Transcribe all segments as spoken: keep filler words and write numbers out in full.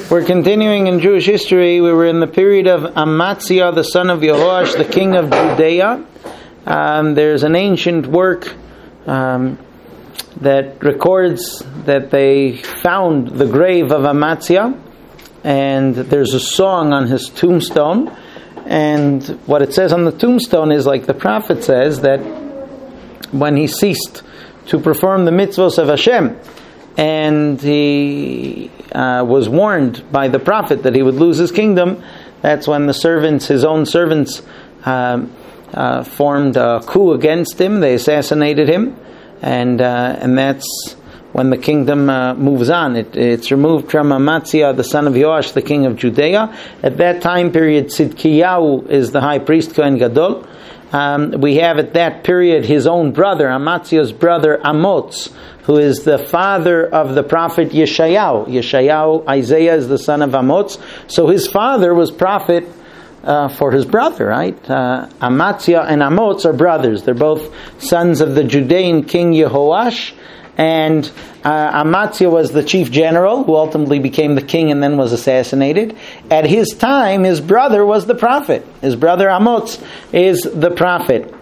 We're continuing in Jewish history. We were in the period of Amaziah, the son of Yehoash, the king of Judea. Um, there's an ancient work um, that records that they found the grave of Amaziah, and there's a song on his tombstone. And what it says on the tombstone is, like the prophet says, that when he ceased to perform the mitzvos of Hashem, and he uh, was warned by the prophet that he would lose his kingdom, that's when the servants, his own servants, uh, uh, formed a coup against him. They assassinated him, and uh, and that's when the kingdom uh, moves on. It, it's removed from Amaziah, the son of Yoash, the king of Judea. At that time period, Tzidkiyahu is the high priest, Kohen Gadol. Um, we have at that period his own brother, Amaziah's brother Amoz, who is the father of the prophet Yeshayahu. Yeshayahu, Isaiah, is the son of Amoz. So his father was prophet uh, for his brother, right? Uh, Amaziah and Amoz are brothers. They're both sons of the Judean king Yehoash. And uh, Amaziah was the chief general who ultimately became the king and then was assassinated. At his time, his brother was the prophet. His brother Amoz is the prophet.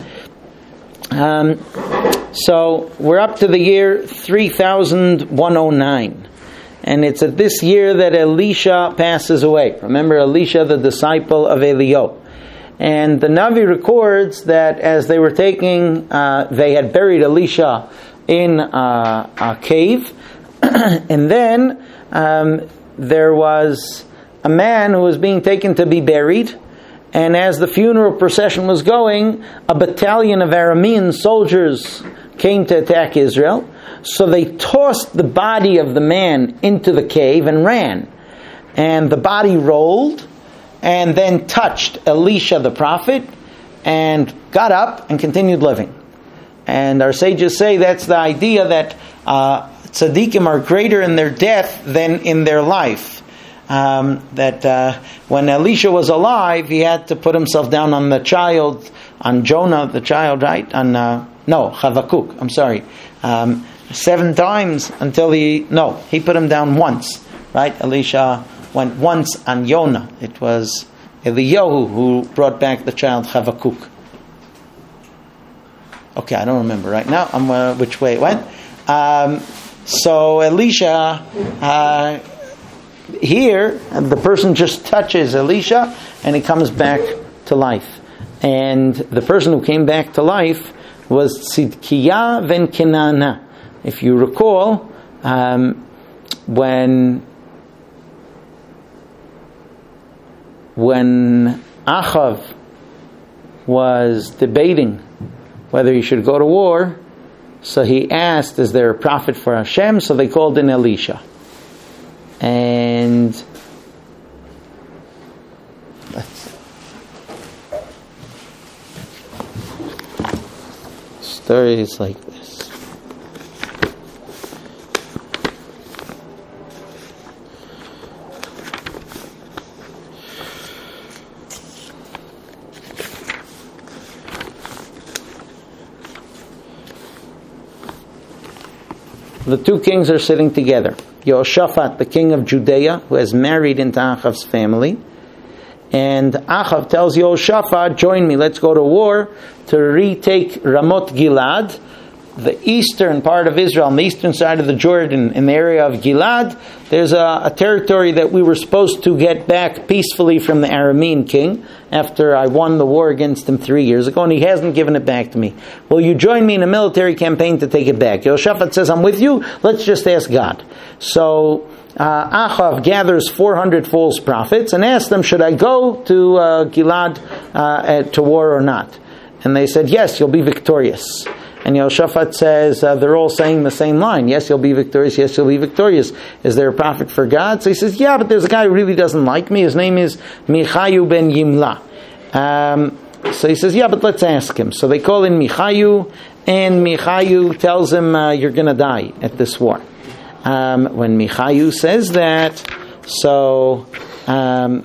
um, so we're up to the year three thousand one hundred nine. And it's at this year that Elisha passes away. Remember Elisha, the disciple of Eliyahu. And the Navi records that as they were taking, uh, they had buried Elisha in uh, a cave, and then um, there was a man who was being taken to be buried, and as the funeral procession was going, a battalion of Aramean soldiers came to attack Israel, so they tossed the body of the man into the cave and ran, and the body rolled, and then touched Elisha the prophet, and got up and continued living. And our sages say that's the idea that uh, tzaddikim are greater in their death than in their life. Um, that uh, when Elisha was alive, he had to put himself down on the child, on Jonah, the child, right? On uh, no, Chavakuk, I'm sorry. Um, seven times until he, no, he put him down once, right? Elisha went once on Jonah. It was Eliyahu who brought back the child Chavakuk. Okay, I don't remember right now um, uh, which way it went. Um, so Elisha, uh, here, the person just touches Elisha and he comes back to life. And the person who came back to life was Tzidkiah ben Kenana. If you recall, um, when when Achav was debating whether he should go to war, so he asked, is there a prophet for Hashem? So they called in Elisha. And let's, the story is like this. The two kings are sitting together. Yehoshaphat, the king of Judea, who has married into Achav's family. And Achav tells Yehoshaphat, join me, let's go to war to retake Ramot Gilad, the eastern part of Israel, on the eastern side of the Jordan, in the area of Gilad. There's a, a territory that we were supposed to get back peacefully from the Aramean king after I won the war against him three years ago, and he hasn't given it back to me. Will you join me in a military campaign to take it back? Yehoshaphat says, I'm with you, let's just ask God. So uh, Achav gathers four hundred false prophets and asks them, should I go to uh, Gilad uh, to war or not? And they said, yes, you'll be victorious. And Yehoshaphat says, uh, they're all saying the same line. Yes, you'll be victorious. Yes, you'll be victorious. Is there a prophet for God? So he says, yeah, but there's a guy who really doesn't like me. His name is Michayu ben Yimla. Um, so he says, yeah, but let's ask him. So they call in Michayu, and Michayu tells him, uh, you're going to die at this war. Um, when Michayu says that, so... Um,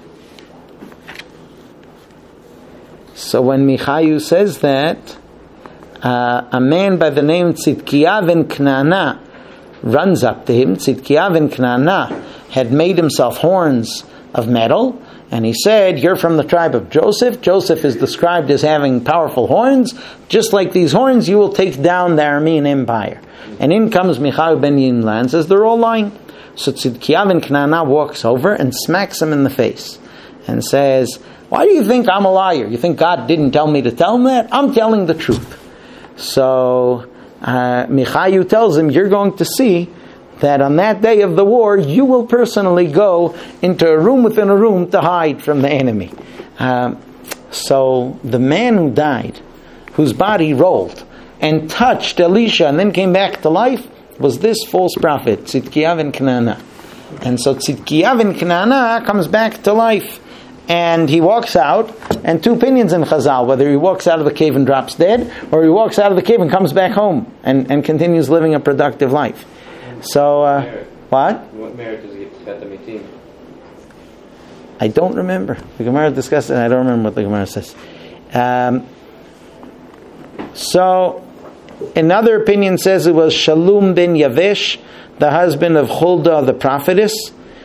So when Michayu says that, uh, a man by the name Tzidkiah ben Knana runs up to him. Tzidkiah ben Knana had made himself horns of metal, and he said, "You're from the tribe of Joseph. Joseph is described as having powerful horns. Just like these horns, you will take down the Aramean Empire." And in comes Michal ben Yimla and says, "They're all lying." So Tzidkiah ben Knana walks over and smacks him in the face and says, "Why do you think I'm a liar? You think God didn't tell me to tell him that? I'm telling the truth." So uh, Michayu tells him, "You're going to see that on that day of the war, you will personally go into a room within a room to hide from the enemy." Um, so the man who died, whose body rolled and touched Elisha and then came back to life, was this false prophet, Tzidkiah ben Knana. And so Tzidkiah ben Knana comes back to life. And he walks out, and two opinions in Chazal, whether he walks out of the cave and drops dead, or he walks out of the cave and comes back home and, and continues living a productive life. So, uh, what? What merit does he get to the meeting? I don't remember. The Gemara discussed it, and I don't remember what the Gemara says. Um, so, another opinion says it was Shalom ben Yavesh, the husband of Huldah the prophetess.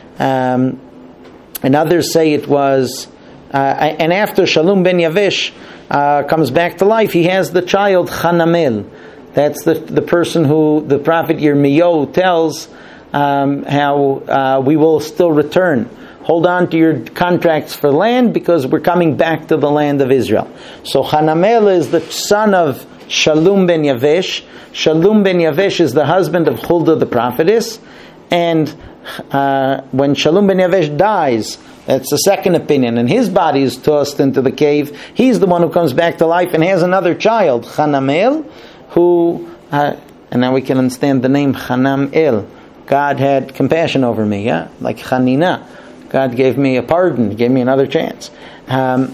Um, and others say it was, uh, and after Shalom ben Yavesh uh, comes back to life, he has the child Hanamel. That's the the person who the prophet Yirmiyahu tells um, how uh, we will still return. Hold on to your contracts for land because we're coming back to the land of Israel. So Hanamel is the son of Shalom ben Yavesh. Shalom ben Yavesh is the husband of Huldah the prophetess. And uh, when Shalom ben Yavesh dies, that's the second opinion, and his body is tossed into the cave. He's the one who comes back to life and has another child, Hanamel, who, uh, and now we can understand the name Hanam El. God had compassion over me, yeah? Like Hanina. God gave me a pardon, gave me another chance. Um,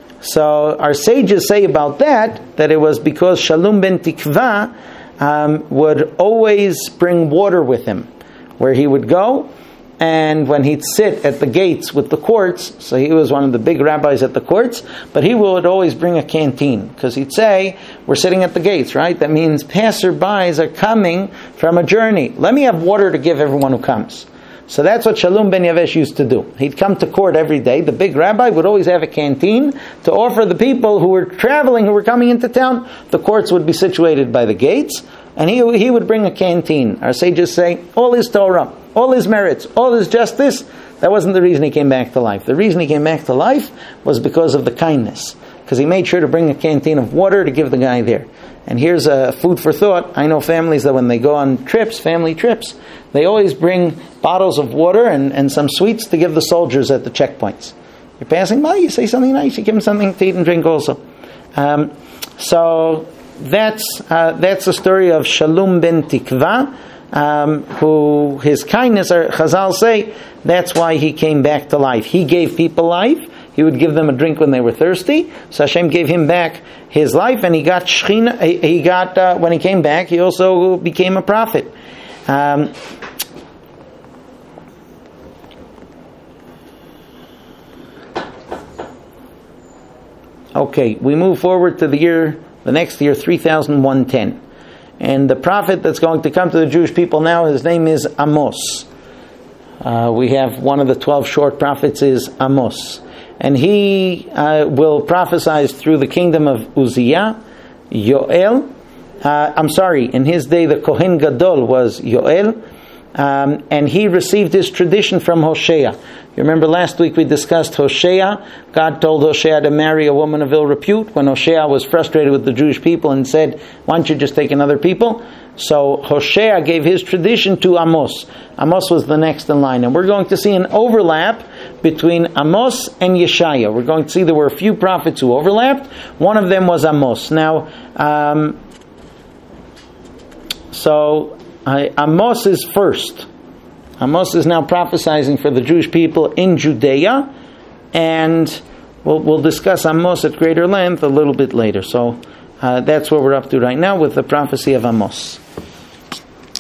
so our sages say about that, that it was because Shalom ben Tikva um, would always bring water with him, where he would go, and when he'd sit at the gates with the courts, so he was one of the big rabbis at the courts, but he would always bring a canteen, because he'd say, we're sitting at the gates, right? That means passerbys are coming from a journey. Let me have water to give everyone who comes. So that's what Shalom ben Yavesh used to do. He'd come to court every day. The big rabbi would always have a canteen to offer the people who were traveling, who were coming into town. The courts would be situated by the gates, and he he would bring a canteen. Our sages say, all his Torah, all his merits, all his justice, that wasn't the reason he came back to life. The reason he came back to life was because of the kindness. Because he made sure to bring a canteen of water to give the guy there. And here's a food for thought. I know families that when they go on trips, family trips, they always bring bottles of water and, and some sweets to give the soldiers at the checkpoints. You're passing by, you say something nice, you give them something to eat and drink also. Um, so that's uh, that's the story of Shalom ben Tikva, um, who his kindness, or Chazal say, that's why he came back to life. He gave people life. He would give them a drink when they were thirsty. So Hashem gave him back his life, and he got Shechina. He got uh, when he came back, he also became a prophet. Um, okay, we move forward to the year, the next year, three thousand one hundred ten, and the prophet that's going to come to the Jewish people now, his name is Amos. Uh, we have one of the twelve short prophets is Amos. And he uh, will prophesy through the kingdom of Uzziah, Yoel. Uh, I'm sorry, in his day the Kohen Gadol was Yoel. Um, and he received his tradition from Hosea. You remember last week we discussed Hosea. God told Hosea to marry a woman of ill repute when Hosea was frustrated with the Jewish people and said, why don't you just take another people? So Hosea gave his tradition to Amos. Amos was the next in line. And we're going to see an overlap between Amos and Yeshaya. We're going to see there were a few prophets who overlapped. One of them was Amos. Now, um, so uh, Amos is first. Amos is now prophesying for the Jewish people in Judea. And we'll, we'll discuss Amos at greater length a little bit later. So uh, that's what we're up to right now with the prophecy of Amos.